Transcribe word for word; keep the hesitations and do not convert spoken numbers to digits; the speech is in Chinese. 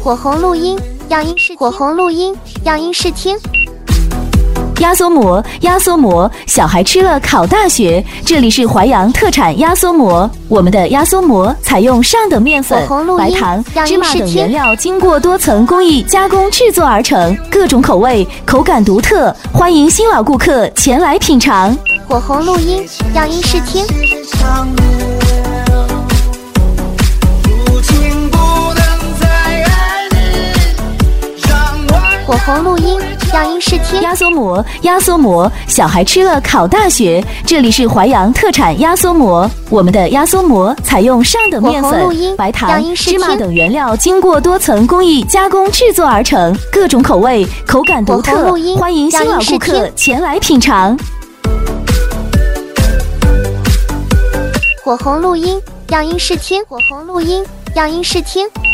火红录音，样音试火红录音，样音试听。 压缩馍，压缩馍，小孩吃了考大学。这里是淮阳特产压缩馍，我们的压缩馍采用上等面粉、白糖、芝麻等原料，经过多层工艺加工制作而成，各种口味，口感独特，欢迎新老顾客前来品尝。 火红录音，样音试听。火红录音，样音试听。 压缩馍，压缩馍，小孩吃了考大学。这里是淮阳特产压缩馍，我们的压缩馍采用上等面粉、白糖、芝麻等原料，经过多层工艺加工制作而成，各种口味，口感独特，欢迎新老顾客前来品尝。 火红录音，样音试听。火红录音，样音试听。